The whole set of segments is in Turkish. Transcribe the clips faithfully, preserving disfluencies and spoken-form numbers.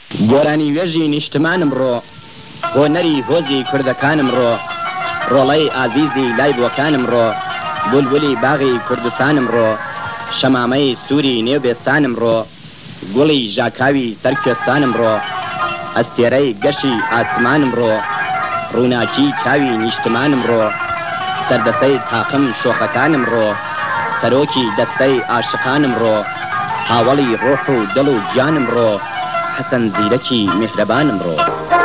گۆرانی وێژی نیشتمانم ڕۆ بۆ نەری هۆزی کوردەکانم ڕۆ ڕۆڵەی ئازیزی لای بۆکانم ڕۆ بولبولی باغی کوردستانم ڕۆ شەمامەی سووری نێوبێستانم ڕۆ گوڵی ژاکاوی سەرکوێستانم ڕۆ ئەستێرەی گەشی ئاسمانم ڕۆ ڕووناکی چاوی نیشتمانم ڕۆ سەردەسەی تاقم شۆخەکانم ڕۆ سەرۆکی دەستەی عاشقانم ڕۆ هاوڵی ڕۆح و دڵ و گیانم ڕۆ حەسەن زیرەکی میهرەبانم ڕۆ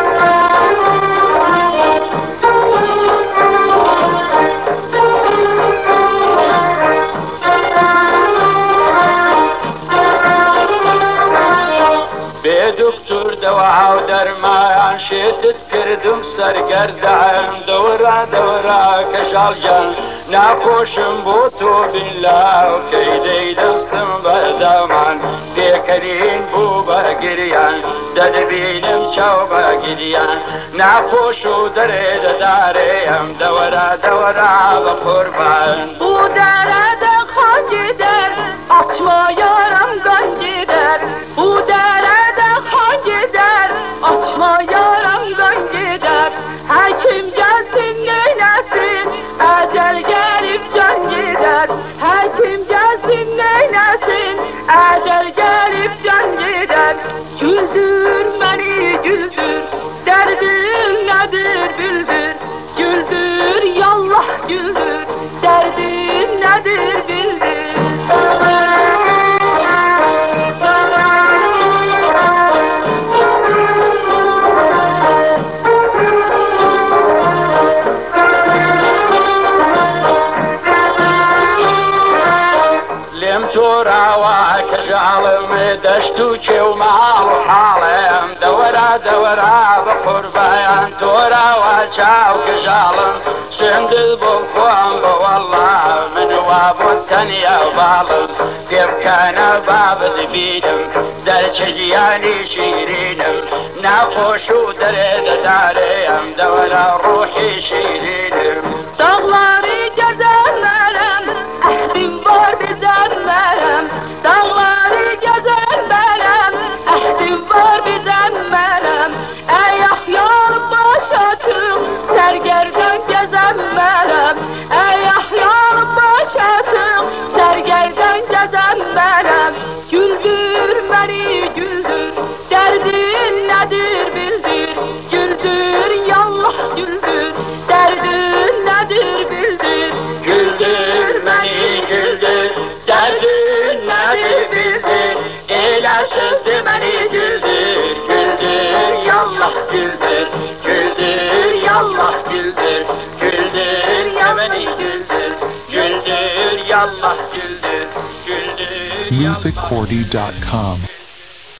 دەوا و دەرمایان شێتت کردم سەرگەردەم دەورا دەورا کەژاڵیان ناخۆشم بۆ تۆ بیلاو کەی دەی دەستم بەردەمان پێکەرین بوو بەگریان دەدەبینم چاو بەگریان ناخۆش و دەرێ دەدارێم دەوەرا دەوەرا بە قوربان بوو دەرە دەخۆنگی دەر ئەچما یارم گەنگی دەر بوو دەرە دەخۆنگی دەر ئەچما یارم گەنگی دەر هەرکیم گەزین نەینەسین ئەجەل گەریب جەنگی دەر هەرکیم گەزین نەینەسین ئەجەل گەریب جەنگی دەر güldür beni güldür derdim nedir bildir güldür yallah güldür derdin nedir bildir كجعلم دشتو كيو معال حالم دورا دورا بقربان تورا وچاو كجعلم سندل بوفوان والله من وابو التنيا وبالم كيف كان باب ذبيدم در جدياني شيرينم ناخوشو دريد داريم دورا روحي شيرينم دغلاري جزالرم احدم بار بزرمرم dağları gezermenem, ehdim var bizemmenem. Ey ahyar baş açık, sergerden gezemmenem. Ey ahyar baş açık, sergerden gezemmenem. Güldür beni güldür, derdin nedir bildir. Güldür yallah güldür, derdin nedir bildir. Güldür beni güldür, derdin nedir bildir. Eyle sözlü beni güldür, güldür yallah güldür. Güldür yallah güldür, güldür ya beni güldür. Güldür yallah güldür, güldür. music cordy dot com